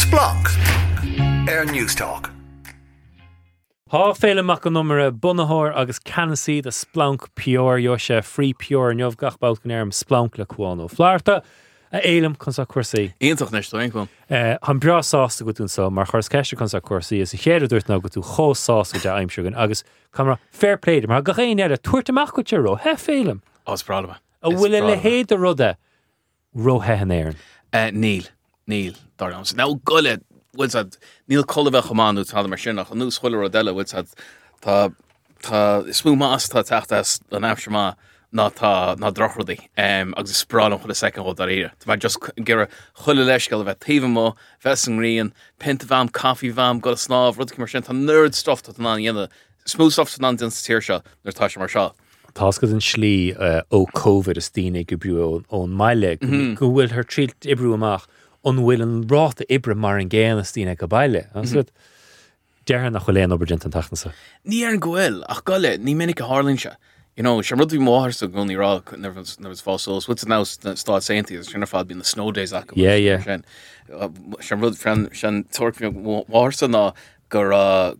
Splunk Newstalk. Há féile mac an numara bunahór agus canasí de Splunk Pure Josha Free Pure neomh gachbalt gan airm Splunk le cuánó. Flairta a élam chun sa cuasaí. Íontach nes to einhfuil. Han bra sásta go tún sa mar chus ceiste chun sa cuasaí is a chéad dúirt ná go tú chó sásta de aimsegan agus camera fair play mar go réon ar a tuairteach go te ro he félam. Os bralba. A bhfuil le héad a ruda ro hehan éireann. Níl darams. Now gullet was at Neil Culliver Command who's had a machine and new scholar Rodella was at ta smooth master tachtas an afterma not drochrody agus sprálam for the second hole that here to just give a chulleleshkel of tivamo vesingrian pentavam coffee vam got a snav rud commercial nerd stuff to nan yenda smooth stuff to nan tirsha there's Tasha Marshall Táscad an slí ó COVID is tíine go breú ón maile go bhfuil her trílt ibrú amach an bhfuil an ráta ibre mar an ggéan is tíine go baile. Dearhan nach chuléon obergent an tachnasa. Ní ar an gohfuil ach goile ní minic a Harlinse. You know, sem rudí móthir sa gúnaí rá nervs fásos. What's now start saying to you? Sinna fád bín the snow days acu. Yeah. Sem rud friend sin torc móthir sa ná gur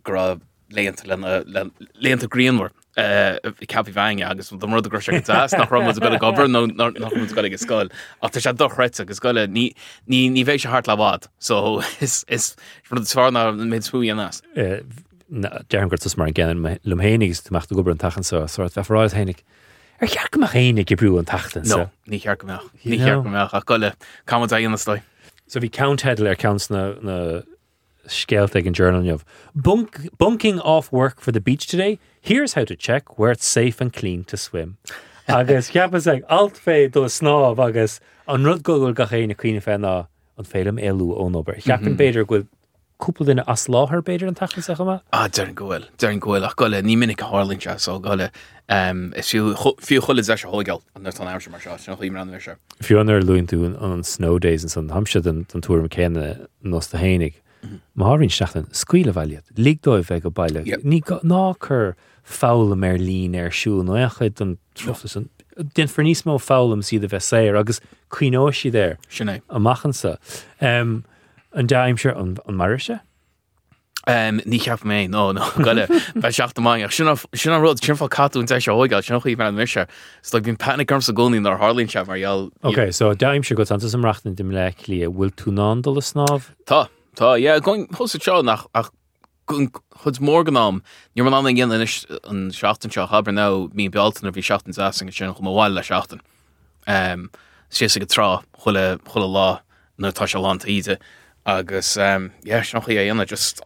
léanta Greenmore. Capi Vang agus the mother grosha gas nach rum was a bit of govern no was got a skull after she doch right agus got ni ve hart lavad so is from the farna mid spooey and us Darren got mar again lumhénigs to macht gober an tachen so sort of for heinig chearcach hénig gebrú an tachten no ní chearcach ach golle comment in the story so vi count headler counts na Skeltig and journal of bunking off work for the beach today. Here's how to check where it's safe and clean to swim. Agus ceapas ag alt fé do snáb agus an rud gogol gachéine cuioine fé ná an félim éú ón obair. Ceapan beidir go cúpla duine as láthair beidir an tachan sa chuma? Dearan gohfuil ach goile ní minic a Harlinse so goile is fiú chuile de se hóigeil an an aimse mar seo chuí mar an se. Fiú anar luúin tú an snow days an san hamse an túir me céine nos de hénig. Márin seachtain scuile bhailiad, líagdóibh bheith go baile. Ní ná chur fála lín siúil nó échaid an troftas an den for níos mó fálam siad a bheith séir agus cuiinóisi there. Sinné. Amachansa. An daimseir an marise? Ní ceap mé, no, goile bheith seachta mai. Sinna rud sinfá catú an teise óigáil, sinna chuí mar an mise. It's like been panic arms a gúnaí nar Harlinse mar Okay, so daimseir go tantas am rachtan dim le lia, bhfuil tú ná dul a snáb? Tá, going hosa seo nach ach chud morganám níor man an gin an seachtain seo habar ná mí bealtain a bhí seachtain asing sin chum bháil le seachtain. Sias go trá chuile lá na tá se lánt ide agus sean chuí a dhéanana just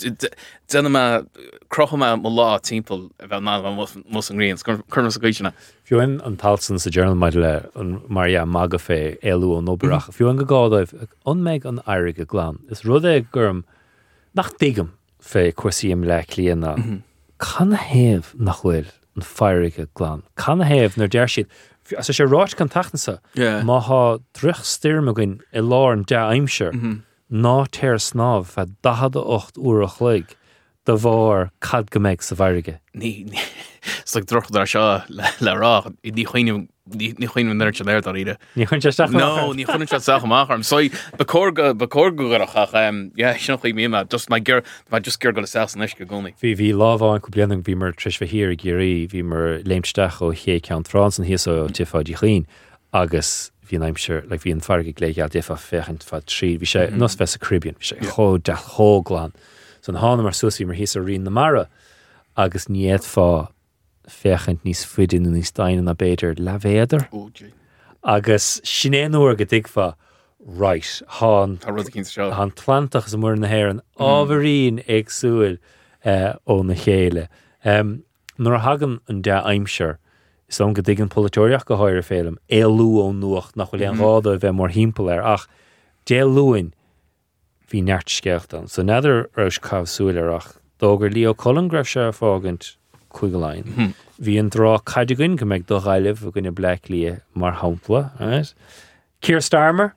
denna crochama má lá timppel a bheith ná mus an rion chuna sa gaiisina. Fiúin an talsan sa journal maid le an Maria maga fé éú an oberach. Fiúin go gádaibh an méid an airig a glán. Is rud é gurm nach digam fé cuasaíam le líana. Can héamh nach bhfuil an feirig a glán. Can héamh nar deir siad. As sé ráit can tachnasa, má há druch stíirmagin I lár an de aimseir ná téir snáb fe 18 uair a chluig de bhar cad go méid sa bhairige. Ní it's like droch dar seo le rá ní chuoinú neirt an air ide. Ní chuin teach No, ní chuinn se saach amach so bacór go garach sin chuí mí just my just gur go sa an isce gúnaí. Bhí lábháin go blianana bhí mar tris bhíir gurí bhí mar léimsteach ó ché cean Frans an híos ó tifaidí chlín agus bhí aimseir le bhí an farige léigeal difa fechant fa trí bhí sé nos fe a Caribbean bhí sé cho de hóglán so an hána mar suasí mar híos a rion na mara agus níiad fá fechant níos fuidin níos dain na beidir le bhéidir agus sinnéanúair go dtigfa right hán plantach sa mór na héir an ábharín agsúil ó na chéile nuair a hagan an de aimseir is an go dtí an polytóireach go háir félim éalú ón nuacht nach chuil an ráda bheith mór hímpel ach déalúin hí neart sceachtan so neidir ars cabhsúil ach dógur Leo Cullen greibh se fágant chuigeáin. Bhí an drá caideagain go méid do ghaileh a gine blaic lia mar hampla. Keir Starmer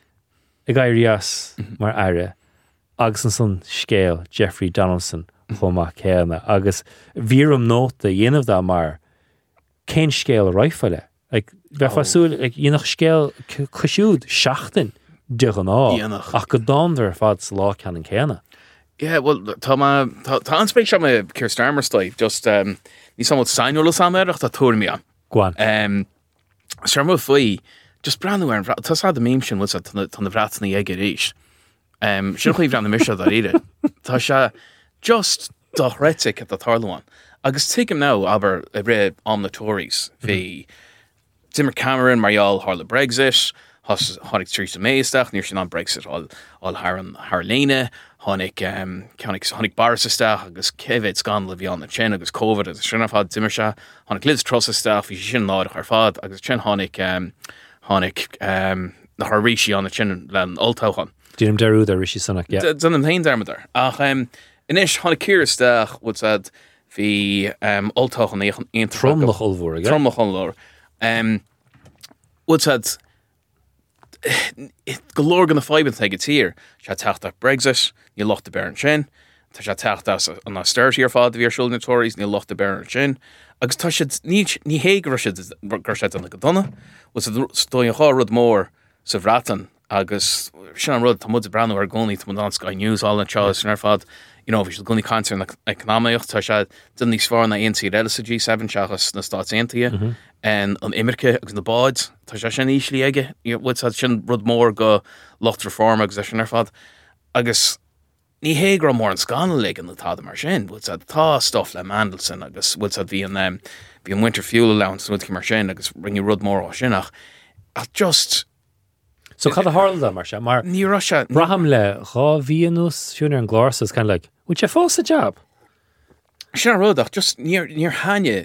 a gairías mar aire agus an son scéal Jeffrey Donaldson chomach chéanna agus bhírum nóta dhéanamh dá mar cén scéal roifaile. Bheith fasúil dhéanach scéal cosisiúd seachtain dugan á Díonach. ach go dándar fad sa lá cean céna. Yeah, well, tá anspéic se me Keir Starmer stoib, just ní samod seinúla samerach tá túir mí an. Gwan. Starmer faoi, just brand new tá sa the meme sin was tan the bratna ag ríis. Sin chuí bran na misise a ide. Tá se just dochretic at the Tarlawan. Agus take him now aber a bre am na Tories fi Timmer Cameron, Marial Harle Brexit, Honig Theresa Maysteach, near sin an Brexit all Harlene, Honig Barrisistach, agus Kevid scandal vi an na Chen, agus COVID as sin had Timmersha, Honig Liz Trussistach, vi sin nád ar fad, agus Chen Honig na Harishi an na Chen len Ultauchan. Dím derú a rishi sanach, yeah. Dyn yn hein dermydar. Ach, inis Honig Kirstach, wat said, fi Ultauchan ein Tromlach olvor, yeah. Tromlach olvor. Wat said, galore gan na fiben teg it's here. Sha tacht Brexit, ni locht de Baron Shin. Ta sha tacht an austerity ar fad vi shulden Tories, ni locht de Baron Shin. Agus ta shid ni heig rushid an the gadonna. Was stoi a rud more sa vratan. Agus sin an rud tá mud brand ar gcónaí tá an Sky News all an Charles ar fad bhí se gcónaí cancer na economic tá se den níos far na aon réile sa G7 seachas na Stát Aontaithe an Imirce agus na báid tá se sin íslí aige sin rud mór go locht reform agus sin ar fad agus ní hégra mór an scána le an natá mar sin tá stuff le Mandelson agus bhí an winter fuel allowance mar sin agus ringi rud mór á sinach just So cad a Harlda mar se, mar ní Russia braham le rá víanús siúnar an glás is kind of like, would you fós a job? Sin rudach just níor haine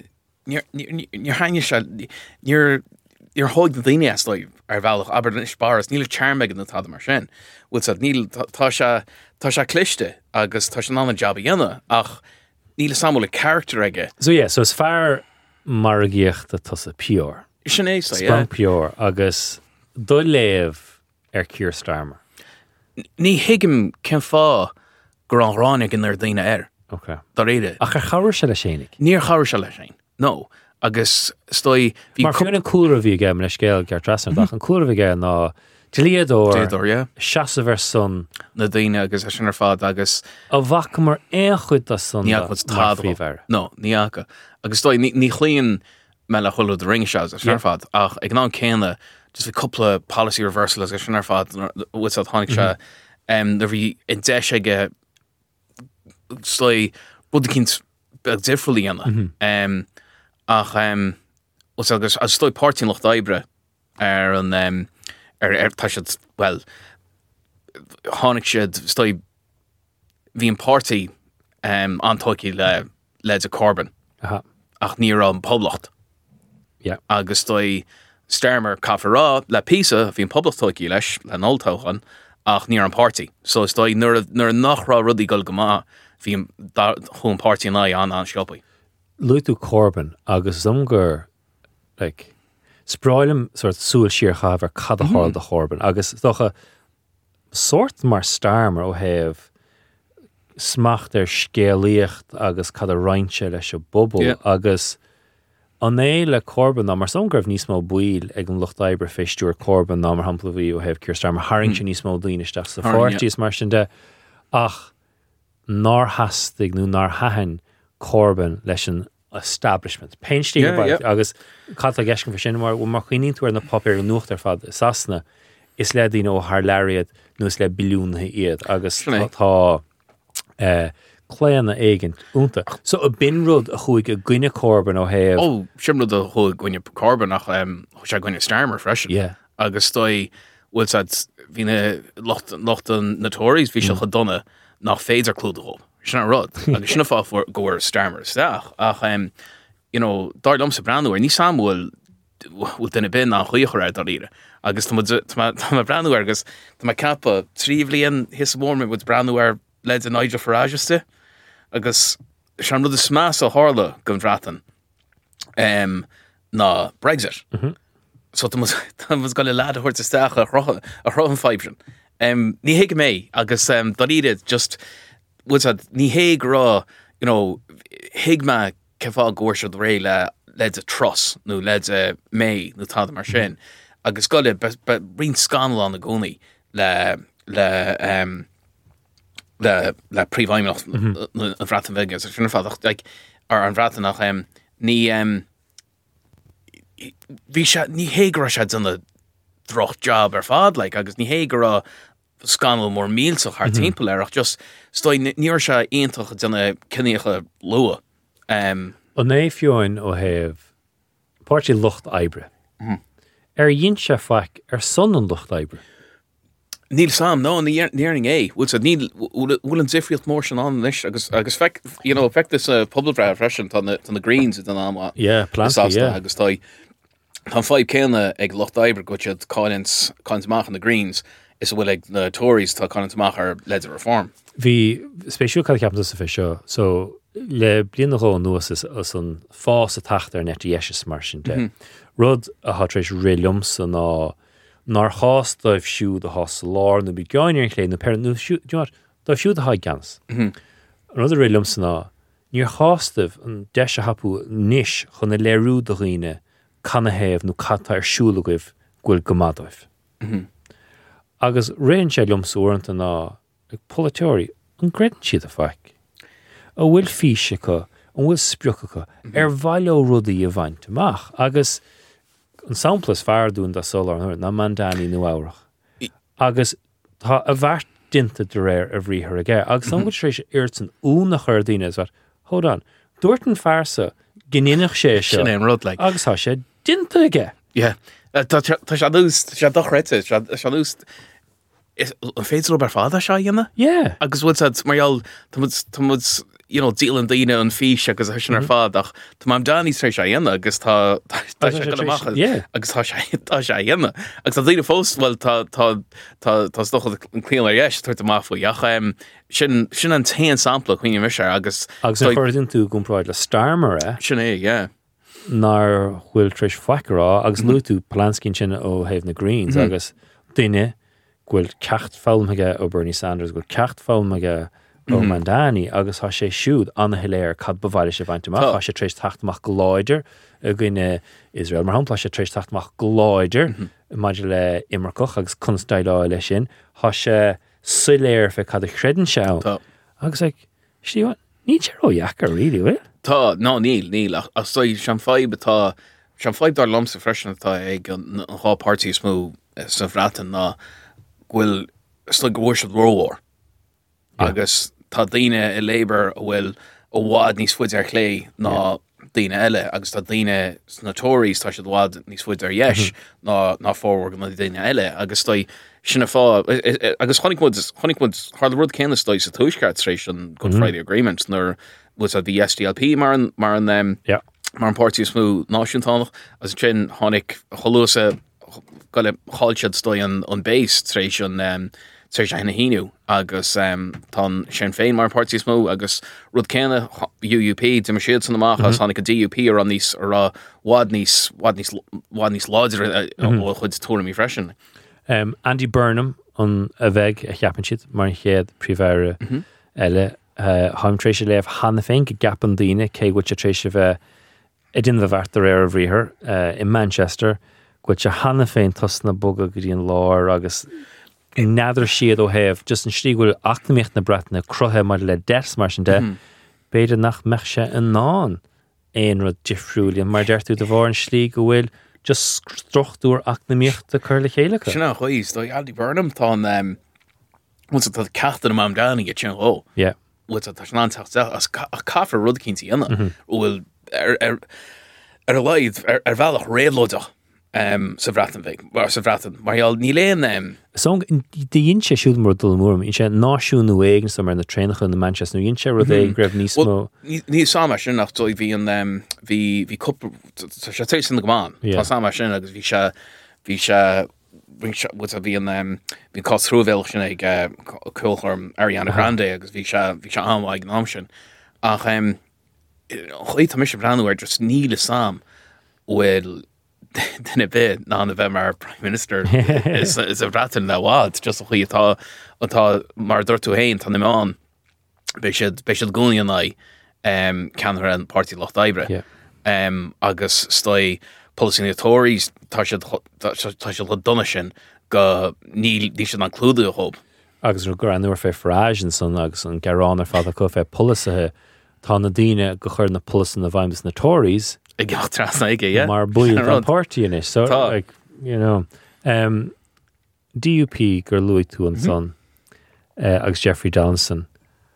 se níor hóid na daine astáid ar bhealach aber na spáras níl charmbeig an na tá mar sin níl tá se cliste agus tá se ná an job dhéanana ach níl samúla character aige. So yeah, so is fear mar a gíocht a tusa pure. Sin éis Sprang pure agus do léamh ar Keir Starmer. Ní hiigim cin fá gur an ránig in ar daine air. Okay. Dar réide. Ach ar chawr se le sénig. Níor chawr se le sin. No. Agus stoi... Mar chuin an cúra bhí ge na scéil gar trasan ach an cúra bhí ge ná Diliador, yeah. Seasaver son Na daine agus a sin ar fad agus... A bhac mar éon chuid a son Níach was tád. No, níacha. Agus stoi ní chlíonn me le chulú de ring se a sin ar fad ach ag ná céine just a couple of policy reversal as sin ar fad with that tháinig se there bhí in deis aige stoi bud cinnt beag difriúlí anna ach was agus as stoi partín locht daibre ar an tá siad well tháinig siad stoi bhí an party antóicí le a Corbyn ach ní an poblacht agus stoi Starmer cafará le písa hí an poblachtóicí leis le nóiltóchan ach ní an party. So is dói nuair nachrá rudí gol go má hí chun party an siopaí. Luitú Corbyn agus zomgur like spráilm sort súil siar chaver cad a háil de Corbyn agus docha sort mar Starmer ó heh smacht scéalaíocht agus cad a reinse leis a bobbal agus an é le Corbyn ná mar songrah níos mó buil ag an lucht daibre féistúr Corbyn ná mar hampla bhí ó heh Keir Starmer haring sin níos mó daoineisteach sa fortís mar sin de ach nar hastig nó nar hahan Corbyn leis an establishment. Peinstíí agus cad a gceiscin fa sin mar chuoíntúir na popir an nucht ar fad sasna is le dí ó haar lariad nuas le biliúnathe iad agus tá Cléanna éigen únta. So a bin rud a chuig a gcuine Corbyn ó heh. Oh, sim rud a chuig gcuine Corbyn ach se gcuine Starmer freisin. Yeah. Agus stoi bhfuil hína locht an na Tories bhí se chudonna nach féidir clúdaá. Sin an rud. Agus sinna fá goir Starmer isteach. Ach, dar dom sa brandúir, ní sam bhfuil duine bin an chuochar ar daríre. Agus tá brandúir agus tá cappa tríomhlíon his mórmid bud brandúir led an Nigel Farageiste. Agus sean rud a smás a hála gon bhratan ná Brexit. So tá mus go le lad a chuirt isteach a chrohan fibrin. Ní héig mé agus daríre just ní héig rá héig me ceá gúirse ré led a tros nó led a mé nó tá mar sin. Agus go le rin scanal an na gcónaí le príomhhaimach an bhreatan bheige sinna fáach ar an bhreatanach ní hégra se duna droch job ar fád agus ní hégra scanal mór mílsach haar timppel ach just stoi níor se aontoch duna cinneocha lua. An é fiúin ó heh páirtí lucht ebre. Dhéon se feic ar son an lucht ebre. Níl sam ná níarning é bhfuil an difriocht mór sin an leis agus feic is public freisin tan na Greens den am plant agus tá 5 céanna ag lucht ebre go cáintach an na Greens is bhfuil ag na Tories tá cáintach ar leidir reform. Bhí spéisiú cad ceapanta sa fé seo, so le blian nach rá nuas as an fás a tacht ar net dhéis mar sin de. Rud a hatrééis réliumsa nar cháas daibh siúd a hás lár na bí gáinir an chléin na per daibh siúd a haid gans. Rud a réliumsa ná níor cháastamh an deis a hapú níis chun na léirú do riine canna héamh nó chatta ar siúlagah ghfuil gomadáibh. Agus réon sé liomsa uanta ná ag polateoirí an greidan siad a feic. A bhfuil físecha an bhfuil spriuchacha ar bhaile rudaí a bhaint amach agus an samplas fearrún de solar an na mandaní nó áireach. Agus tá a bhart dinta de réir a bhríthar aige. Agus an bhfuil trééis irt an úna chuir daine is hold on, dúirt an fearsa gníanach sé sin é rud le agus tá sé dinta aige. Tá sé dús sé dochreite se dús an féidir bar fáda se dhéanana? Agus bhfuil marall díal an daine an fís agus sin ar fádach Tá mám daní sé sé dhéanana agus tá agus tá sé dhéanana. Agus tá daine fósthfuil tá stocha an clíal ar dhéis tuairta máfuach sin an taon sampla chuoine mis agus chuirn tú gúnráid le starmar sin é, nar bhfuil tríis foicerá agus lú tú plancín sinna ó héh na Greens agus duine ghfuil cecht fáilmige ó Bernie Sanders ghfuil cecht fáilmige ó Mandani agus tá sé siúd anna hiléir cad bhhaile sé bhaint amach tá sé trééis tachtach goláidir a gine Israel mar hapla sé trééis tachtach goláidir maidir le imarcoch agus constailá lei sin tá sé suléir fe cad a chredan se agus ní sé óheachar ri bhfuil? Tá ná níl ach sean fáib atá sean fáib dar lomsa freisin atá ag an hápáirtí smú sa bhreatan ná ghfuil go bhfuir se War agus tá daine i Labour a bhfuil ó bhád níos fuid ar chlé ná daine eile agus tá daine na Tories tá sé bhád níos fuid ar dhéis ná fórhar go na daine eile agus tá sinna fá agus chonigmud hard rud céanna stoi sa túisceart éis an Good Friday Agreement nar was a the SDLP mar an party smú náisiúntánach as sin tháinig choúsa go le háilsead stoi an base éis an hena híú agus tá sin féin mar party smó agus rud céna UUP de mar siad san amach as tháinig a DUP ar an níos ar bhád níos láidir ó chud túramí freisin. Andy Burnham an a bheith a cheapan siad mar chéad príomhhéire eile haimtrééis sé léh hána féin go gapan daine cé go trééis se bheith i d duine bhhartar ar a bhríthir in Manchester go se hána féin tosna boga go dtíon láir agus nadidir siad ó héamh just an stíghfuil achnaíocht na bretna cruthe mar le des mar sin de beidir nach meach se an náin éon rud difriúlainn mar deirtú de bhór an slí go bhfuil just struchtúr achnaíocht a chur le chéalacha. Sinna chuís do Andy Burnham tá tá ceachtain am dána get sin ó. Tá an antacht as caafar rud cinnta ana bhfuil ar a leid ar bhealach réadlóideach sa bhreatan bheith sa bhreatan marall ní léon Song dhéon sé siúd mar dul mórm in sé náisiún éigen sa mar na trénacha na Manchester nó sé rud é greibh níos mó. Ní sama sin nach dói bhí an bhí cúpla sé té sin na gomáin tá sama sin agus bhí se bhí an bhí cosrúbhéil sin ag coolchorm Ariana Grande agus bhí se anmhaid ná sin ach chuí tá mis se breanúir just níle sam bhfuil duna bit ná na bheith mar Prime Minister is a bhreatan le bhád just a chuí atá mar dúirtú héin tá naán be siad gúnaí an ceanthar an Party Locht Ebre agus stoi policy na Tories tá siad le donna sin go níl ní sin an clúdú a hob. agus ru gur anúir fé frásin san agus an garrán ar fád a go fé pulasathe tá na daine go chuir na pulasan na bhaimdas na Tories I gach tras na ige, yeah. mar buil an party in is. So, Tá. like, you know, DUP gur Louis tú an son agus Jeffrey Donaldson.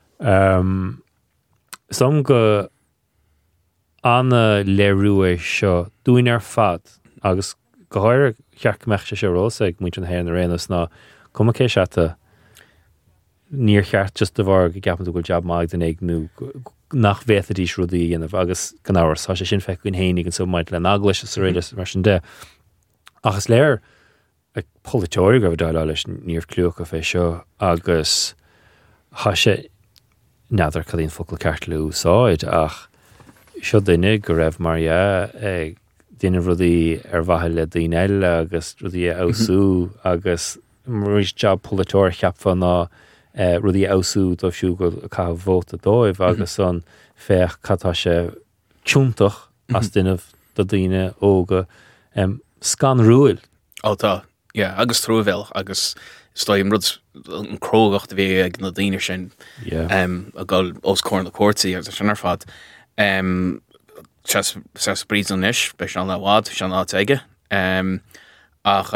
Som go anna leirú seo dúin ar fad agus go háir cheach meach se rósa ag muint an héir na réanas ná cuma cé seata níor cheart just de bhar go gapan go jab maag den ag nó nach bhéta dís rudaí dhéanamh agus gan áhar sa sé sin feicún hénig an so maid le aglas sa réidir mar sin de. Agus léir ag politóir go bh dáile leis níor clúach a fé seo agus há sé neadar cadíon focail ceart le úsáid ach seo duine go raibh mar ag duine rudaí ar bhaithe le daoine eile agus rudaí ausú agus maríos job politóir cheapfa ná rudí ausú do siú go cha bhóta dóibh agus an féach catá sé túntaach as duineh do daoine óga scan rúil. Ó tá, yeah, agus trúbhil agus stoim rud an crógacht a bhí ag na daine sin a gáil os cór na cuairtaí agus sin ar fad. Ses bríd an isis, be sean le bhád, sean á teige. Ach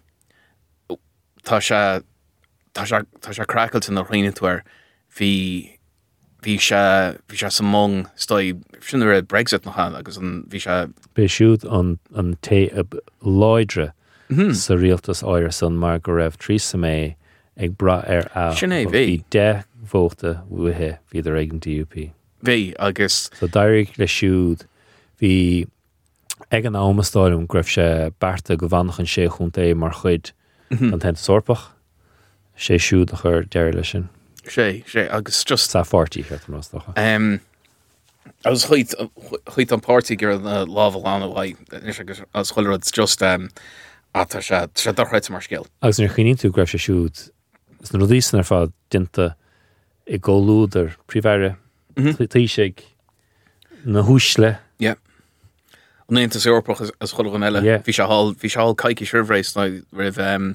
tá sé cracailt in roiine tuair hí sé sa mong stoi sin a Brexit nach chan agus bhí sé Bé siúd an té láidre sa rialtas áire san mar go raibh trísa mé ag bra ar a Sin é, bhí. 10 bhóta bhuathe híidir ag an DUP. bhí agus So dairigh le siúd hí ag an ámastáilm greibh sé berta go bhanach an sé chunta é mar chuid an tent sorpach sé siúd a chur deir lei sin. sé agus just Tá fortí cheart an rástacha. agus chuit an party gur na lábh an bhaid as chuil it's just tá sé dochreid mar scéil. Agus nar chinín tú greibh sé siúd is na rudísan ar fád dinta i ggóúidir príomhheire tí sé na húsle. Néanta sé orpach as chuil an eile. Yeah. Bhí sé hall caiici sirbhrééis ná rih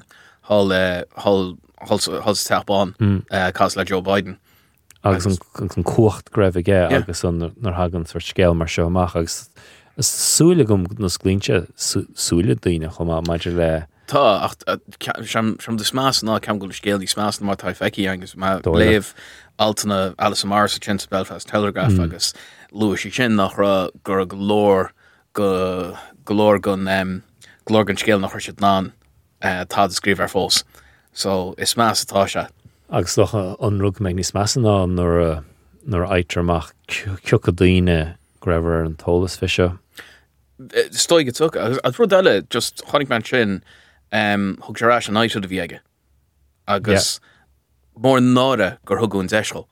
hall tapán cás le Joe Biden. agus an cuacht greibh ige agus an nar hagan tar scéil mar seo amach agus súla gom na sglínte súla daoine chum maidir le Tá ach sem de smás ná ceam go scéal í smás na mátá feici agus Dóigh. léh altainna Alice Mars a chin Belfast Telegraph agus luas í sin nach ra gur golóir gun scéal nach chuir ná tá scríb ar fós. So is más atá se. agus docha an rug meid ní smeasan ná nar aitarach ciucha daoine greibhar an tólas fi seo. Stoi go tuach agus ru eile just chonig man sin thug sé rás an áitú a bhí aige. Agus mór náda gur thugún deisiil.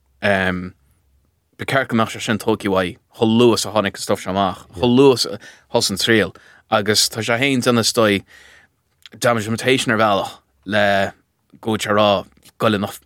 Be ceir goach sé sin tócihaid chol luas a tháinig stof seach, chol luas hos an tríal, agus tá sé hains anna stoi damage ar bhealach le go rá goile nach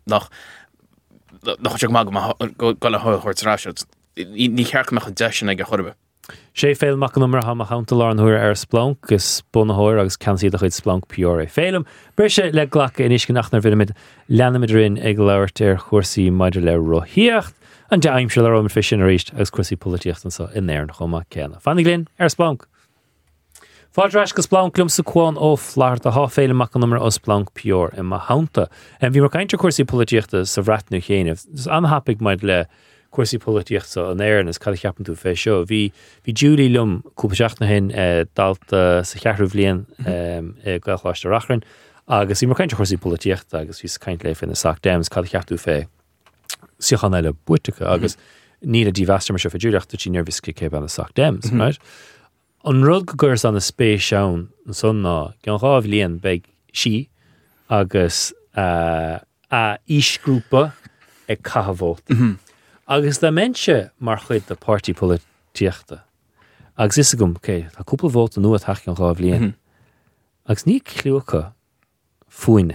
goile thuirtrá. Ní chearcach an deisisin ag a chorbe. sé féil mac an numar ha a chaanta lá an thuair ar splánk gus bunathir agus cansíad a chuid splánk pioré. Féilm bre sé le ghlacha in isce nachnar bhid leanamid rin ag leirt ar chuirsaí maidir le rothíocht an deim se le rom fi sin a ríist agus chuirsaí políocht an sa inéir chuma céna. Fannig linn ar splánk. Fádrais go splánk clum sa cuáin ó flaart a há féile mac an numar ó splánk pior i ma haanta. Bhí mar caiintear chuirsaí políochta sa bhreatnú chéanamh. Is anhapig maid le cuirsaí políochta an éan is cad cheapan tú fé seo. Bhí Julie lum cúpaseach na hin dalta sa chearú bblion i gcuilchláiste rachrin agus í mar caiintear chuirsaí políochta agus bhí caiint le fin na sac dems cad cheachtú fé siochan eile buitecha agus ní a díhheastar mar se feidirachta tí nervvis cé an na sac dems, right? An rud go gur an na spéis seán an son ná gan ráh líon beag si agus a ísgrúpa ag cahabhót. Agus de mense mar chuid de party políochta. Agus is gom cé tá cúpla bhót an nua taich an ráh líon. Agus ní clúcha fuoine.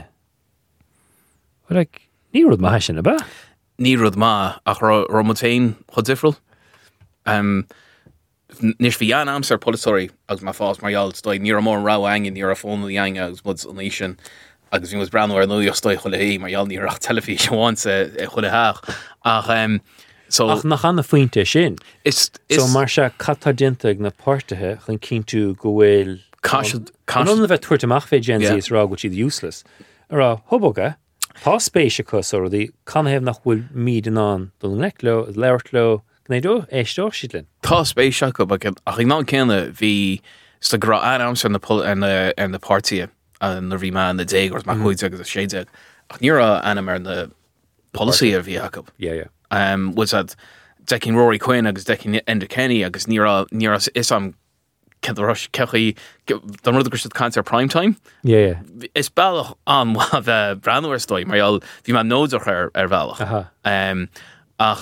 Ní rud mai sin ba? Ní rud má ach romatain chodifriil. níos bhí an amsar polisóirí agus má fás marall stoi ní mór rá angin ní a fónna ang agus mud an lísin agus bhí was breanhar nó stoi chuile hí marall ní ach telefíháinsa chuile heach ach so ach nach anna faointe sin. is So mar se catadinteag na páirtethe chun cinnú go bhfuil an bheith tuairteach fé Gen Z is rá go siad useless. Ará hoboga tá spéise cos ordaí canhéamh nach bhfuil míad an don leclo leirtlo gnéadú éistó siadlinn. tá spéise go ach ag ná céanna bhí sta gra an amsar an na party an na bhí me an na déag or má chuide agus a séide ach ní anam na policy a bhí Jacob. Was that decking Rory Quinn agus decking Enda Kenny agus níra is am rush cechi don rud go cancer prime time. Is bailach an wa bheith brandhar stoi mar bhí me nóidir ar bhealach. Ach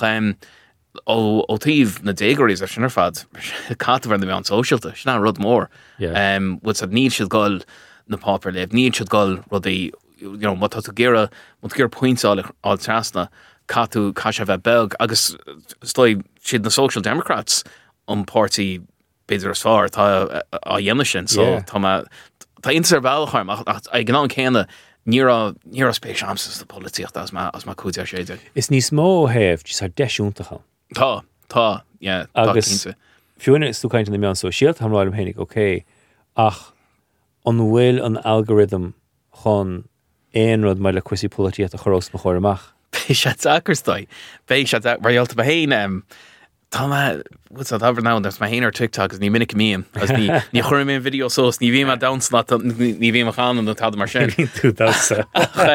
ó tíomh na déigeirí a sinar fad catahar na bheith an socialta sinna rud mór. Was that níl siad gáil na pápar léib, níl siad gáil rudaí má tá géire pointáil trasna catú caiise bheith beg agus stoi siad na Social Democrats an party beidir as far tá a dhéana sin so tá intar bhealchaim ag gná céanna ní spéis amsas na políocht as má cúide séide. Is níos mó héamh tis ar deisiúntacha. Tá agus fiúna is tú caiint na meán so síalt hamráilm hénig oké ach an bhfuil an algorithm chun éonrad mar le cuisí políocht a chorós na chóir amach. Bé sé acrstoi. Bé sé maralta a héin tá what's that ever now there's my héin ar TikTok as ní minic míam as ní chuir mé video sós ní bhí mar downsna ní bhí mar chan an tá mar sin. Tú dása.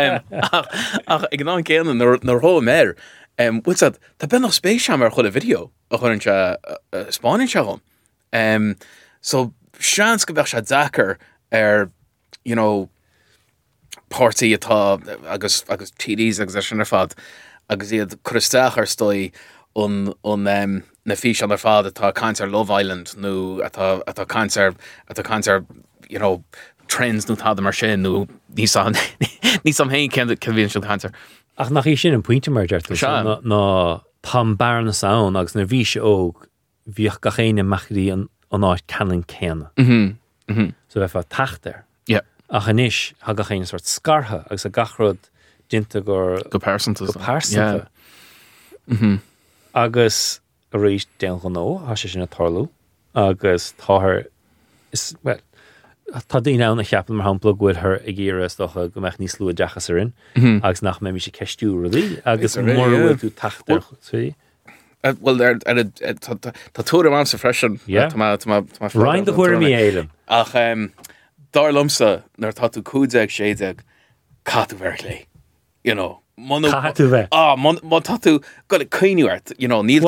Ach ag ná céan nar hó mér. What's that? Tá ben noch spéis mar chuil a video a chuann se Spáin se gom. So seans go bheith se dachar you know party atá agus TDs agus sin ar fad agus iad chuisteach ar stoi on na fís an ar fad atá cancer Love Island nó atá cancer you know trends nó tá mar sin nó ní sam héin cin bhíonn sin cancer. Ach nach í sin an puinte mar deirtu ná tam barna saon agus na bhí se óg bhíoch ga chéine machí an áit canan céanna. So bheith tacht ach inis ha ga chéine sort scartha agus a gachrod dinta go pásanta. Agus a rééis den go nó ha sé sin a tarlú agus táthir is well tá daoine anna cheapan mar hampla bhfuil th ag ggéire docha go meach níos slú a dechas arin agus nach mé sé ceistú ruí agus mór bhfuil tú taachtar sí. Well tá túra am sa freisin Ryan de chuir mí éilen ach dar lumsa nar tá tú cúdeag séideag catú bhar you know Catú bheith. Má tá tú go le cuiinúirt níl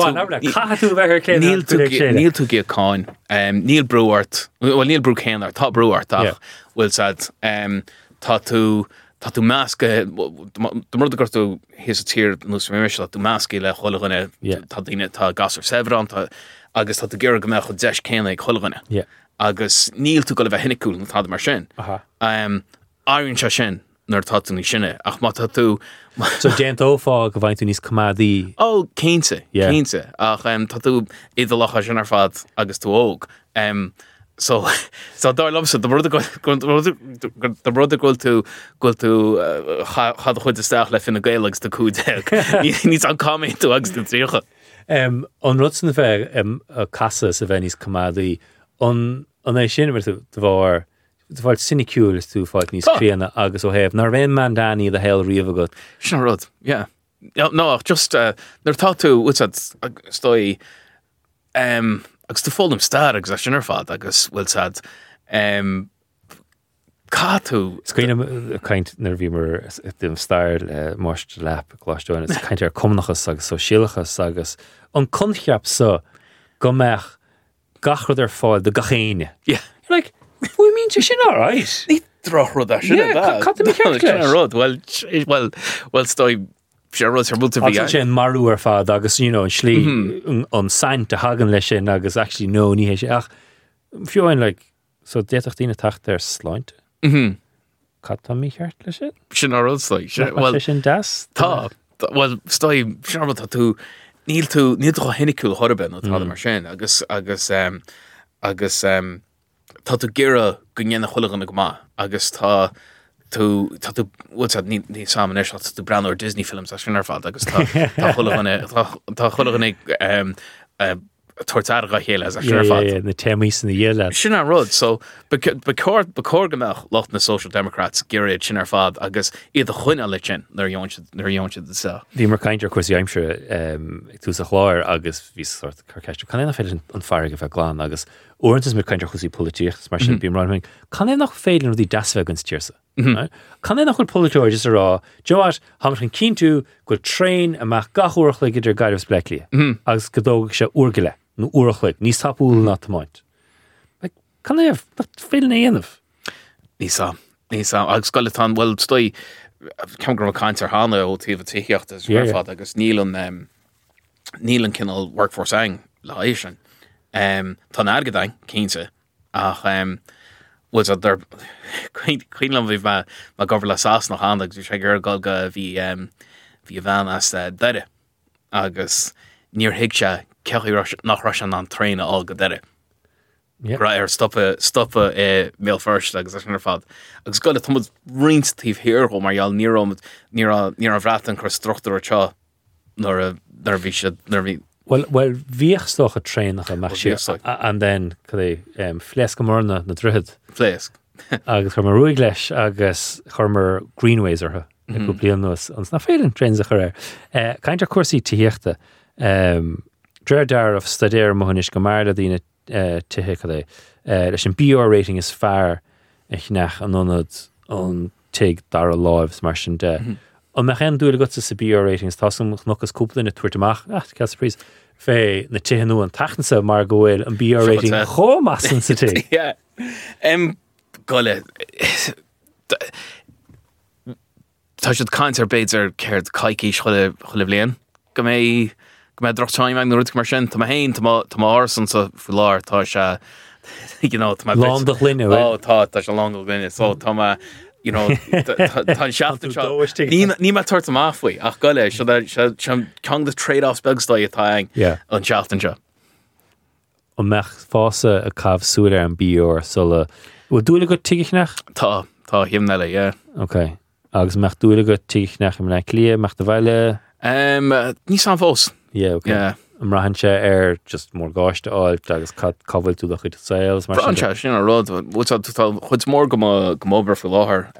tú gé cáin níl brúart níl brú céanar tá brúart ach bhfuil sad tá tú measca mar gur tú hés a tír nó mé se tú measca le cholaganna tá daine tá gasar severán agus tá tú ggéir go meach chu deis céanna ag cholaganna agus níl tú go le bheith hinnicúil nó tá mar sin áironn se sin nar tá tú ní sinne ach má tá tú so déint ófá go bhaint tú níos cumádaí cénte ach tá tú idirlacha sin ar fad agus tú óg so dar lomsa de brud goil tú chad chuid isteach le fin na gaelagus de cúdeag níos an comment tú agus den tríocha. An rudsan na bheith a casa sa bheith níos cumádaí an é sin mar tú bhar bhil sinnicúil is tú fáid níos críanna agus ó héamh nar bhéon man daí a héil riomh agat. Sin rud, no just nar tá tú stoi agus tú fólam stad agus a sin ar fad agus bhfuil sad cá tú Scuoine caint nar bhí mar dim stair máist leap gláisteáin is caint ar cumnachas agus so sílachas agus an concheap sa go meach gachrad ar fáil de gachéine. Like we mean to sin all right. Ní droch a sin rud well stoi sé rud ar multa bhí sin marú ar fad agus an slí an saint a hagan lei sin agus actually no ní hé sé ach fiúin like so déach tína tacht ar sláinte. Catá mí cheart lei sin? Sin rud slí well sin das? Tá well stoi sin tá tú níl tú hinnicúil chorbe nó tá mar sin agus tá tú gira go nnéanana chuilegan go má agus tá tú ní saman is tú brenn or Disney films a sin ar fad agus tá chuilegan tuairtearga chéile a sin ar fad na téimís na dhéile sin an rud so becór gomach locht na Social Democrats géad sin ar fad agus iad a chuine le sin nar dheonse de sa. Bhí mar caiintear chuí aimimse tú a chláir agus ví sort carceistú. Can éna féidir an farige bheith gláán agus uantas mar caiintear chusí polítíocht mar sin bím ráing. Can é nach féidir dí dasfeh an tíirsa. Can é nach chuil políteir is ará Joáis ha an cí tú go trein amach gaúach le idir gaiirbh blelia agus godóg se uorgeile nó uachlaigh níos tapúil ná tomáint. Can é fé éanamh? Níos agus go tan bhfuil stoi ceim go caiintear hána ó tíomh tíocht is fad agus níl an cinnal workforce ang le é sin. Tá airgedain cínte ach was a der Queenland bhí má gobar le sás nach hána agus sé gur galga bhí bhean as deire agus níor hiic se ceí nach Russian an tréine á go deire. Ra stoppe mé first agus sin ar fad. Agus go tomod rinstíh hir go marall ní a bhreatan chu struchttar atá nar bhí se bhí. Well bhíochstoch a trénach a mar an den fleesc go mórna na druhead. Fleesc. Agus chumar ruig leis agus chumar Greenways artha go blian nuas ans na féilen tréins a chur Caintear cuasaí tíochta dréir dar of stadéir mohanis go mar a dtíine tithe chu leis an BR rating is fearr nach an anad an teag dar a láimhs mar sin de. An me chéan dúla go sa BR ratings tásam nachgus cúpla na tuairteach ce prís fé na tihanú an tachansa mar gohfuil an BR rating chomasan sa tí. Goile tá siad caiintear beidir céirt caiicí chuile blian go mé drochtáim ag na ruúta mar sin tá hain tá ásan sa fuláir tá se lán do chluine tá se lán do chluine so tá tá seachtain ní me tuairt am áfuoi ach goile se ceang de trade-offs begstá atá an seachtain seo. An meach fása a cabh súile an BR sulla bhfuil dúla go tuigeicneach? Tá himnile, Ok. Agus meach dúla go tuigeicneach am le clia meach do bhaile? Níos an fós. Ok. Am rahan se just mór gáiste áilt agus cabhfuil tú do chuid sales mar sin. Brán se sin a rud chuid mór go móbar fo láthair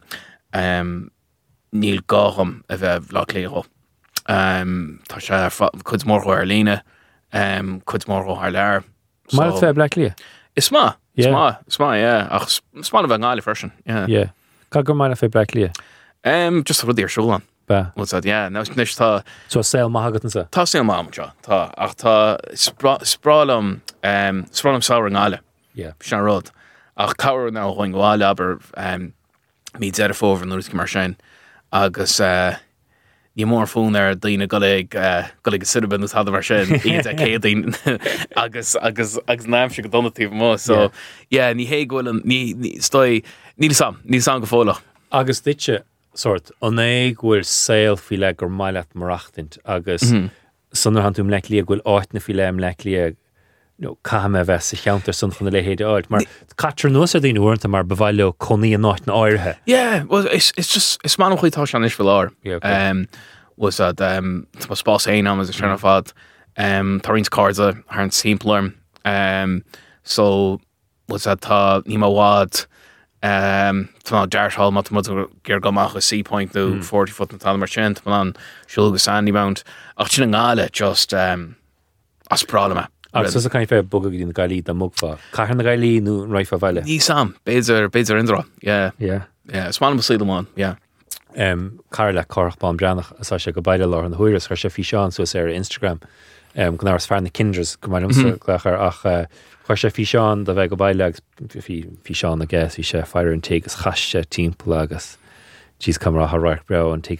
níl gácham a bheith le léo. Tá se chuid mór go ar líne chuid mór go ar leir. Mar fé le lia? Is má ach smá a bheith gáile fersin. Ca gur mar fé le lia? Just a rudí ar siúlan. Nes tá so saoil maithagad an sa? Tá saoil maithagad tá ach tá sprálam saoir ngáile sin rud ach cabhar ná chuin gháile aber mí de fómhar an ruúta mar sin agus ní mór fún ar daoine go go sibin ús hadh mar sin iad a cédaon agus náim se go donatíh mó so ní hé ghfuil ní sam go fólach. Agus ditse sort an ghfuil saoil fi le gur maiile marachtaint agus sanar han túm le lia ghfuil áitna fi le le lia caime bheith sa cheantar san chun le héad áilt mar catrar nuas a dtíon uanta mar bhhaile coní an áit na áirithe. Well is man chuítá an is bhil ár was that tá spás éam as a sena fad tarrins carda ar an siimplaarm so was that tá ní bhád tá deirthall mat gur gomach a sea point nó 40 foot na tal mar sin man an siúlgus sandy mount ach sin an gáile just as prála. Agus a caiin fé bugad ín gailí a mugfa. Caiar na gailí nó raifá bhaile? Ní sam, béidir indra. Is man sí amháin, Cair le chorachbám breannach asá sé go baile lá an thuiras chu sé fi seán suas ar Instagram go ná fear na kindres go mai gglachar ach chuir sé fi seán de bheith go baile fi seán na gas hí sé fear an tegus chaiste timppla agus tíos camera raach bre an te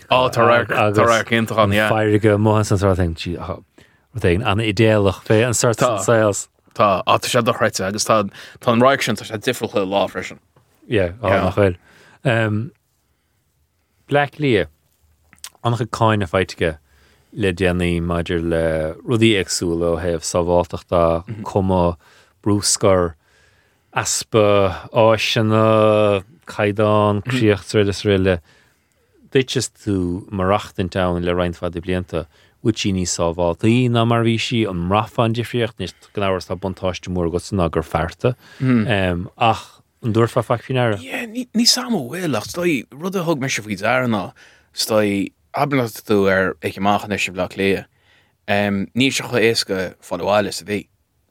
feirige mo an idéalach fé an start sales. Tá sé dochreite agus tá an raig sin tá sé difriúil lá freisin. Nachfuil. Black lia annach cáin a feitiige le déanaí maidir le rudí agsúil ó heh sábháilteachta cuma brúscar aspa áisina caiddán críocht riile Ditches tú marachtain town le reinfad I blianta wití ní sábháiltaí ná mar bhí si an mrafan difriocht níos gnáhar tá buntáiste mór go san agur ferta ach an dúirfa facfinára ní sam bhfuil ach stoi rud a thug me se bhí dearna stoi ablas tú ag amachchan is se bla léa ní se chu éasca fáháile sa bhí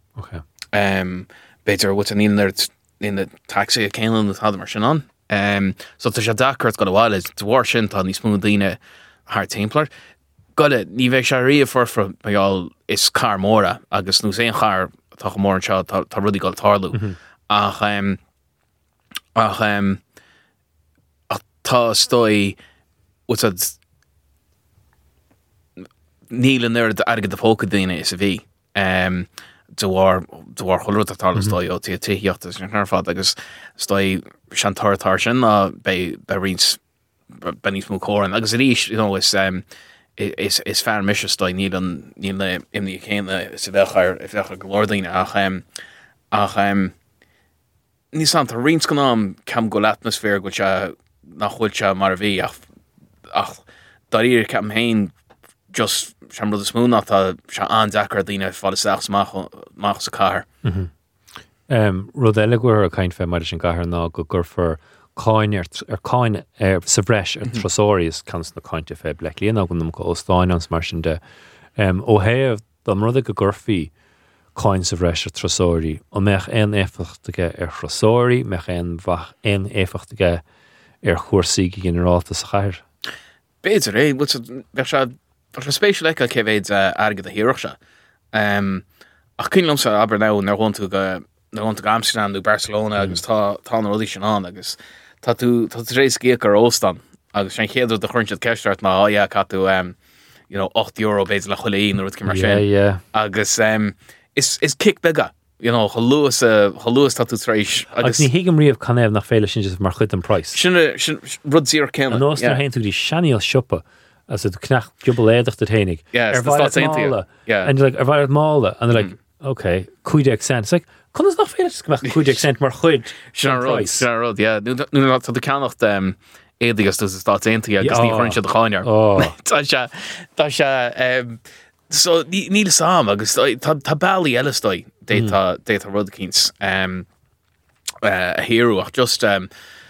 Beidir wat an in the taxi a céan na tá mar sin an so tá sé dacart go bháile dúir sin tá ní smú daine haar timpplair Gole ní bheith se riomh forfa meáil is car móra agus nó sé char tá go mór an seo tá rudí gáil tarlú ach tá stoi níl an nuir agad de fóca daine is a bhí dúhar choú a tarla stoi ó tí tííochttas an fad agus stoi sean tartar sin a be rís benní smú córan agus a ríis is fear mis stoi níl le imní chéine sa bheitchar golódaine ach ní san a rins gan am cam go atmosfér go nach chuilte mar a bhí ach daríir cam héin just sem rud a smúna tá se andachar daine fád seach mach sa car. Rud eile goir a caiin fé mar sin gahar ná go gurfar cáin cáin sa bhreis ar trasóiris cans na cáinte fé ble líon a gom go óstáin ans mar sin de ó héamh dom rud go gurfií cáin sa bhreis ar trasóirí ó meach an éfachtaige ar trasóirí meach an éfachtaige ar chuirsaí generálta sa chair. Béidir bheith spéisiú leice céhhéid agad a hiireach se. Ach cinlumm sa aber ná gon tú go Amsterdam nó Barcelona agus tá na rudí sin an agus tá tú rééis cíoch ar óstan agus sin chéadú de chuintse ceistart ná catú €8 béidir le choléín rud mar sin agus is kick bega choúas tatú rééis agus ní hiigem riomh canéh nach féile sin mar chud an price. Sin rud sír céan. An nás hen tú dí seaníal siúpa as a knach jubbeléideach de ténig. Yes, that's mála. Yeah. And like ar mála and they're like, okay, 20 cent. It's like, kun is nach féidir go 20 cent mar chuid. Sin rud, yeah. Nu tá de ceannacht éidegus dus tá ténta agus ní chuann se de cháinear. Tá se so níl sam agus tá bailí eile stoi dé tá rud cíns a hiúach just ó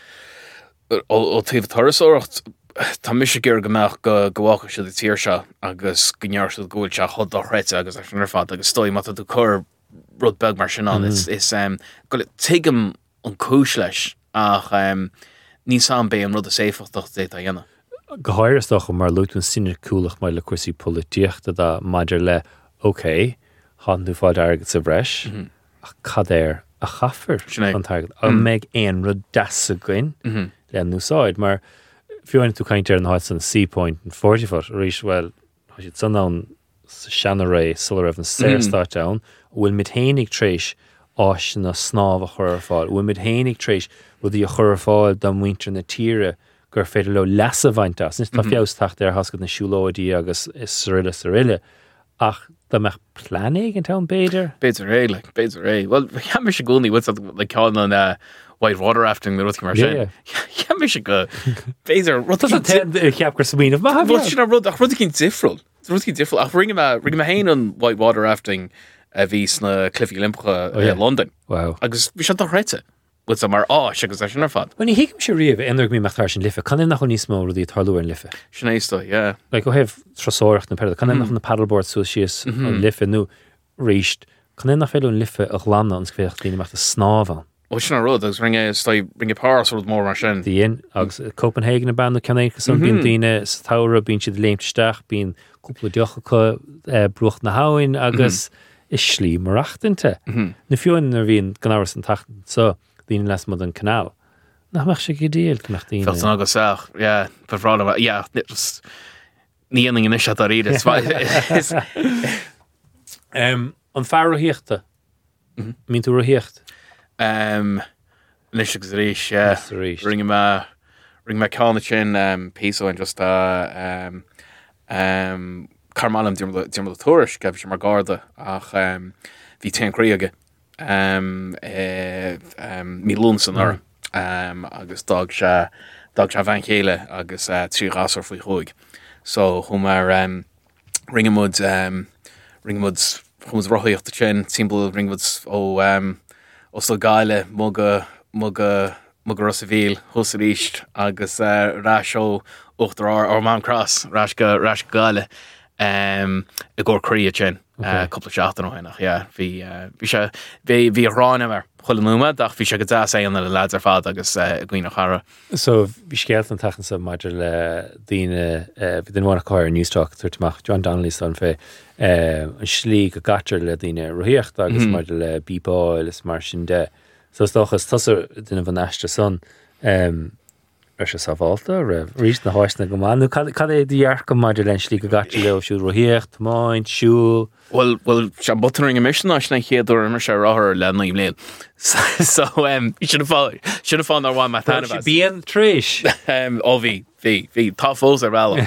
taobh tarasóireacht tá mis gur gomeach go bhhacha se tíir se agus gnear se gúil se chud do réite agus ar fad agus stoi mat tú chur rud beg mar sin an is go tuigem an cúis leis ach ní sam bé an rud a séfachtach dé a dhéanana. Gohairistach mar lútún sinne coolach mai le cuasí políochta a maidir le han tú fád agad sa bhreis a cadéir a chafar an tagad a méid éon rud das a gin le núsáid mar fiúin tú caiintear an háid san C-point an 40 foot ríis well si san an seanaré sul an séirstát down bhfuil mit hénig tréis áis na snáb a chur fáil bhfuil mit hénig tréis bhí a chur fáil don muintre na tíre gur féidir le lesa bhaintas nis tá fiástacht ar hascad na siúlóidí agus is riile ach da meach planig an town Beidir ré well cha me se gúnaí le ceáin an white water rafting the rud mar sin cha me se go Beidir ceapgur samíanamh rud cinn difriúil ach ring me héin an white water rafting a bhís na Cliffy Limpa London agus bhí se do réite with some mar agus sin ar fad. When hiigem se riamh inar mí meachtar sin lifa, can nach níos mó rudí tarlú an lifa. Sin éistó, yeah. Like go heh trasóireacht na perda, can nach na paddleboard so sios an lifa nó ríist, can nach féile an lifa a glanna an scuocht lína meachta snávan. Ó sin rud agus ringe pás rud mór mar sin. Díon agus Copenhagen na banna canécha san bíon daoine sa tára bíon siad léimteteach bíon cúpla deocha brucht na hain agus is slí marachtainte. Na fiúin ar bhíon gnáhar san tachtan so Bhín les mod an canál. Nach sé go díal nach tíine. Felt agus seach, perrála, níanaing is a ríide. An fearrthíochta, mín tú rthíocht? Nis agus ríis, ring me cána sin píso an just Carmalam diarmal tourish gab mar garda ach hí teanríige mí lúnsan ar agus dag se bhain chéile agus trí gasar faoi chuig. So chum mar ringemud chums roiíocht sin timp ringmuds ó sto gaile mugga Rossaville husaríist agus rásó uchtar ar man cross rás gaile I ggur crí sin couple seachtain óhainach hí rán mar chuilmúma ach bhí se go dá é an le leid ar fád agus gcuoine chara. So bhí scéalt an tachan sa maidir le daoine bhí den bhna cáir Newstalk tuairteach John Donnelly san fé an slí go gatar le daoine roiíocht agus maidir le bíbáil is mar sin de. So stochas tasar duine bhan eiste son se sábháilta rís na háisna go manú cad é dhear go maidir len slí go gatar le siú roiíocht, máint, siúl. Well se buttering a mission na chéadú mar se ráthir le naim léon. So should have found our one my time about Bíon tríis. Ó bhí tá fós ar bhela.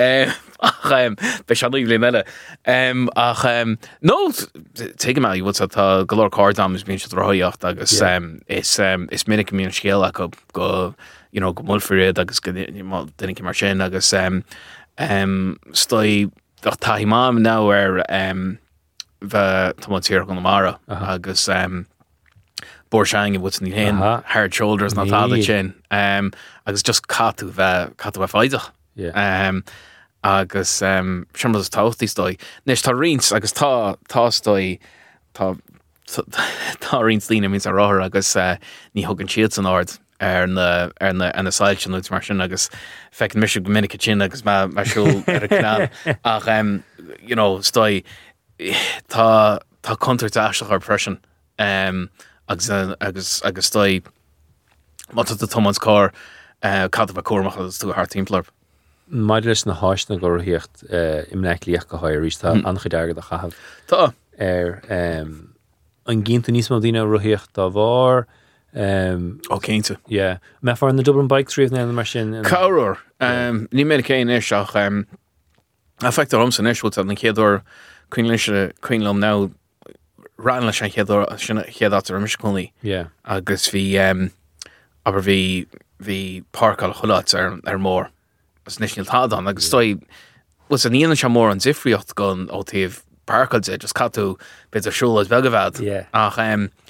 Be se naim léon eile. Ach no take me what's tá golóir cardam is bíon se ráíocht agus is minic míon scéal a go go mulfriad agus go duine mar sin agus stoi tá mám ná ar bheith tomatíar go mara agus Borsang and what's in the hen hard shoulders not that chin agus just catú bheith fáideach agus simas tátaí stoi nes tá rins agus tá stoi tá rins lína míns a ráthir agus ní thugann siad san ard ar na sáil sin mar sin agus fecinn mis go minic sin agus siúil ar a canal ach stoi tá contract aisteach ar pression agus stoi mata a Thomas cá cad a cuamach agus tú haar teamplor. Maidir leis na háisna go roiíocht imneic líoch go háir rís tá anchaid agad a chahabh. Tá an gínta níos má dtíine roiíocht dá bhár ó cénta. Me far na Dublin Bike Tríomh na mar sin. Cabhróir ní mé céin is ach affectar am san isisiúil na chéadúir cuiinlumm ná ran leis an chéadátar ar miscónaí agus bhí aber bhí parcáil choláit ar mór as níos níl tádan agus stoi was an íana se mór an difriocht gon ó taobh parcáilte just catú bit a siúil as begahad ach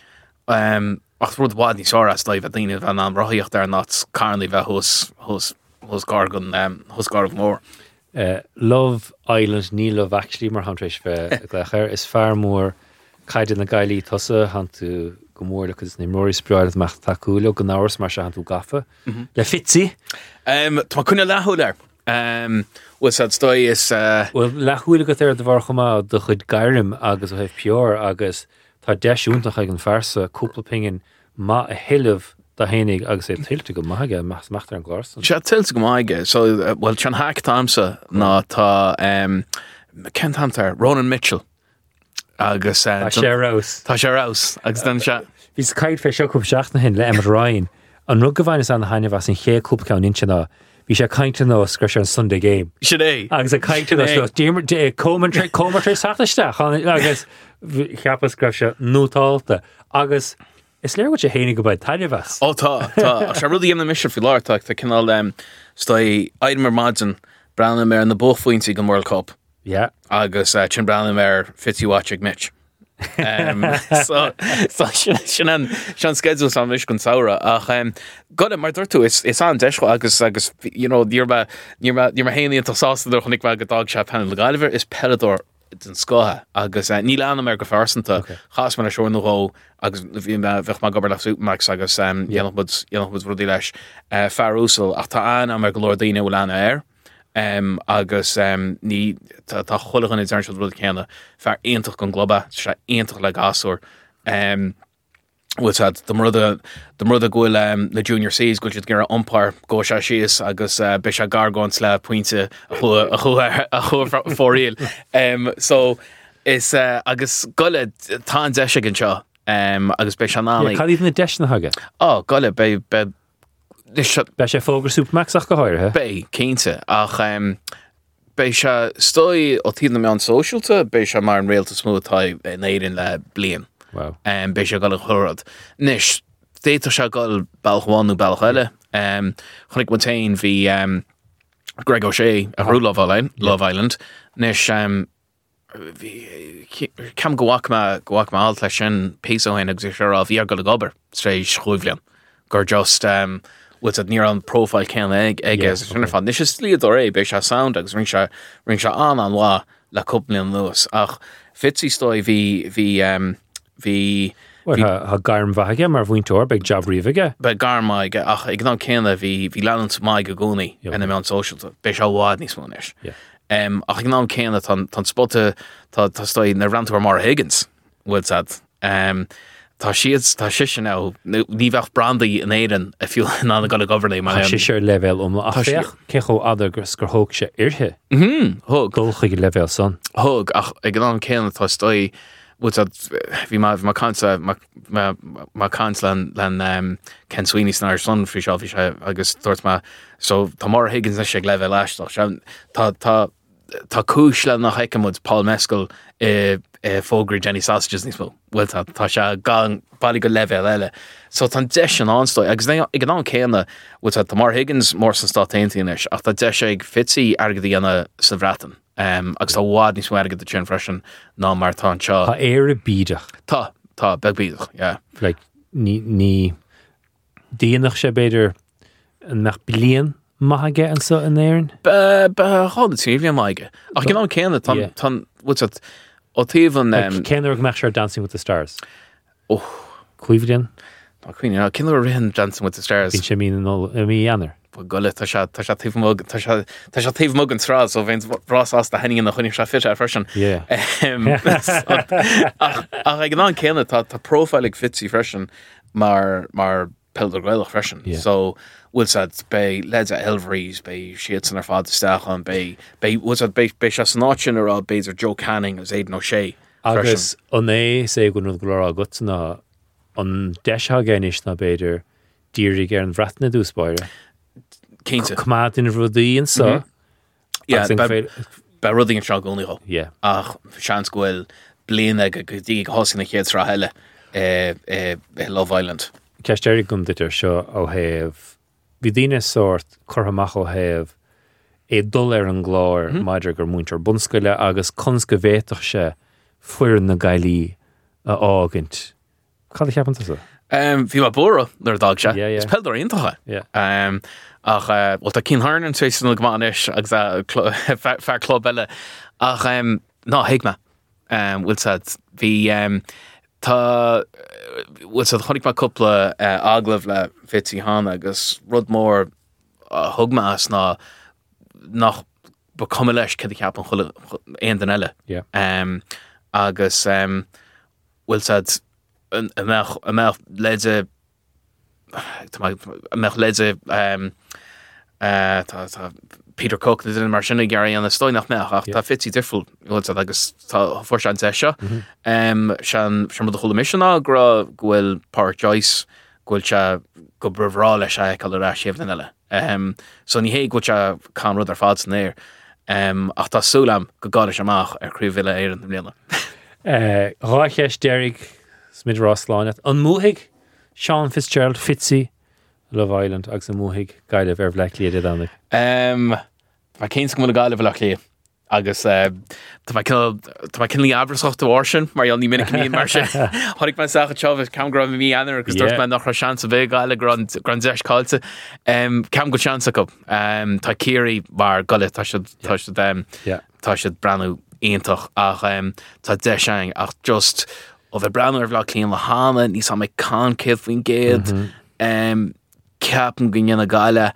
ach rud bhád ní sáras leibh a daine bheith an roiíocht ar nát carnaí bheith hús gargan mór. Love Island ní Love Actually mar hantrééis bheith gléachir is fear mór caiidir na gaiilí tosa han tú go mór agus ní mórí spreáid meach taúla go náhars mar se han tú gafa. Le fití? Tá chuna lethúil was dat stoi is well lethúla go ar de bhar chumá do chud gairim agus ó heh peor agus tá deisiúntaach ag an farsa cúpla pingin má a hiileh da hénig agus é tiltte go maige meachtar an glásan. Se tiltte go maige, so well sean hack tamsa ná tá Ken Tantar, Ronan Mitchell agus Tá sé rás agus den se. Bhís caiid fé seoúb seachna hin le Emmet Ryan an rug go bhaine an haine bhas an ché cúpcán insená bhí sé caiinte nó scris an Sunday Game. Sidé. Agus a caiinte nó commentary sataisteach agus cheappas scrib se nótáilta agus is léir go sé hénig go baid taide bhas. Ó tá se rudí am na mission fi láirteach tá cinál stoi Eidmar Madsen brana mar an na bófuointí go World Cup. Agus chin brana mar fitúáteach Mitch. So sin schedule an vis gon saora ach god mar dúirtú is an deisco agus níor héanaí an tásásta do chunig bheith go dag se pen le gaiilehar is pedador den scothe agus ní leanna mar go farsanta chas man a seoir nóá agus bhí bheith má gobar le súpmax agus dhéanamhud rudí leis fearúsal ach tá an mar go leir daine bhfuil leanna air agus ní tá cholachan is arnseil rud chéanna fear aontoch gon globa se aontoch le gasúir was had the mother goil na junior C's go gur umpire go se sios agus be se gargant le pointe a chu fóréil so is agus goile tá deise an seo agus be se ná Cadíh na deis na haige? goile be sé fógur súpmaach go háir he? Bé cénte ach bei se stoi ó tí me an socialte bei se mar an réalta smótá in éidir le blian. Wow. Bei se gal chorad. Nis déta se gal bailháinú bailchaile. Chnig mutain hí Greg O'Shea a hrú Love Island. Nis cam gohaach ma alt lei sin péso hen agus se a bhí gal gobar strééis chuúbblian. Gur just with at near on profile can egg as sinna fan. Nis is slíad bei se sound agus ring se an lá le couplin Lewis. Ach fitsi stoi hí ha garm bhaige mar bhaintóir beag job riomhaige. Be gar maige ach ag ná céanna hí leland mai go gúnaí ina mé an social be se bhád níos móis. Ach ag ná céanna tan spotte tá stoi na ranúir mar Higgins would tá si ná ní bheith brandaí in éan a fiú ná go governé mar si sé level cecho adagus gur thóg se irthe. Thug Dulcha go level son. Thug ach ag ná céanna tá stoi hí má cansa má cansla len Ken Sweeney snar son fi seo fi se agus tuairt má so tá mar Higgins sé level leisteach tá cúis le nach heicemud Paul Mescal fógraí Jenny Sausages níos mó bhfuil tá se gang bailí go level eile so tá de an anstoi agus ag an céanna bhfuil tá mar Higgins mór san státaintíis ach tá de sé ag fitsaí agad dhéanana sa bhreatan agus tá bhád níos agad de tún freisin ná mar tá seo Tá éar a bídach. tá beg bídach Like ní déanach sé beidir nach blian maige an so in éan. hána tíomh maige ach gin an céanna tan bhfuil ó tíomhan Ceannar meach sé Dancing with the Stars. ó Cuiomhdian chuoine cin rihan Dancing with the Stars bhín sé mí anar. golle tá se tíh mog an trás ó bhéint brás as a henning nach chunig se fit fresin. Ach ag ná céanna tá profilig fití freisin mar pelder gweilech fresin. So bhfuil sad bei leid a Elveries bei siad san ar fád stachan bei se snáin ar beidir Joe Canning as Aidan O'Shea. Agus an sé go glórá gut ná an deisá géis na beidir dírig ar an bhreatna dúspáire. Cínte. Cumad in rudaí an sa. Be rudí an seo gúnaíá. Ach seans gohfuil bliana go dtí hosanna chéad rá heile Love Island. Ceistéir gom ditir seo ó héamh. Bhí daine sort chuthamach ó héamh dul ar an gláir maidir gur múintear bunscoile agus consca bhéiteach sé fuair na gailí a ágant. Cad cheapananta sa? Bhí má bóra nar dag se. Is pedar iontacha. Ach bhil tá cín hána an trééis gomáis agus fear club eile ach ná hiigme bhfuil bhí tá bhfuil chonig má coppla aglah le fití hána agus rud mór thugma as ná nach ba cum leis cad ceapan chuile aon den eile. Agus bhfuil amach leide Peter Cook is in mar sinna Gary an stoi nach meach ach tá fití difriúil agus tá for an teise sean mod a chola mission gra gohfuil Park Joyce gohfuil se go brehrá leis se callrá séh na eile so ní hé go se cá rud ar fád san éir ach tá súlam go gáile amach ar cruúhile éir an mléna. Ráis Derek Smith Rossláinat an múthaigh Sean Fitzgerald Fitzy Love Island agus an múthaigh gaiileh ar bhleiclíad anna. Tá cén go gaiileh lech agus tá cinlí abrasácht bhsin mar an ní minic míon mar se thonig me sacha teamh cam gra mí anar agus dúirt me nach sean a bheith gaile gran deis cáilte cam go seansa go tá céirí mar gaile tá si breanú ionintach ach tá de sein ach just ó bheith breanú ar bhleach líon le hána níos am cá céad faoin géad ceapan go dhéanana gaile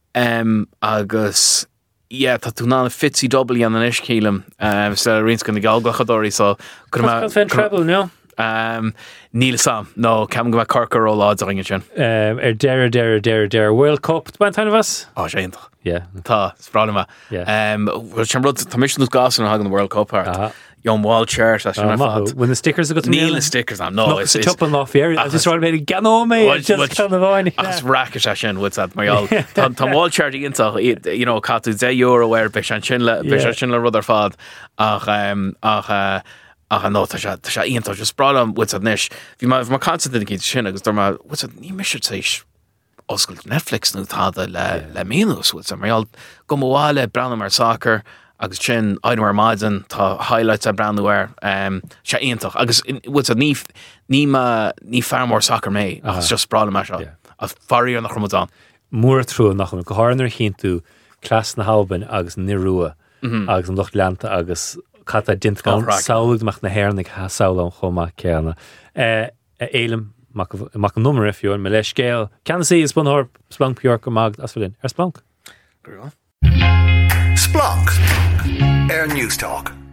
agus tá tú ná fití dobbal an an iscílam se rins go na gáilgachadóirí so treble no níl sam nó ceam go carcar ó láid a ringe sin deir World Cup ban tanna was? Á séintach tá sprána bhfuil sem rud tá misisiú gas an hagan World Cup Yon wall shirt when the stickers go to Neil stickers no it's chopping off here I just started making gano me just kind of on it's racket session what's that Marial Tom wall shirt into you know cat €2 where Bishan Chinla Rutherford no ta into just brought on what's that nish if my constant in Chin because they're what's it you should say Oscar Netflix nu tá le minus what's that Marial go mawale brown mar soccer agus chin Idemar Madsen tá highlights a brand nuair se iontoch agus what's a ní far mór soccer mé agus just brala mar seo a farí nach Ramadan mór trú nach go hánar chinú clas na halban agus nirua agus an loch leanta agus cata dint saoigach na hairnig ha saola an chomma ceanna élim mac an nummer if you're me leis scéal cean sé is bunthir Splunk Bjork go mag as bhfuilin Splunk Splunk Air News Talk.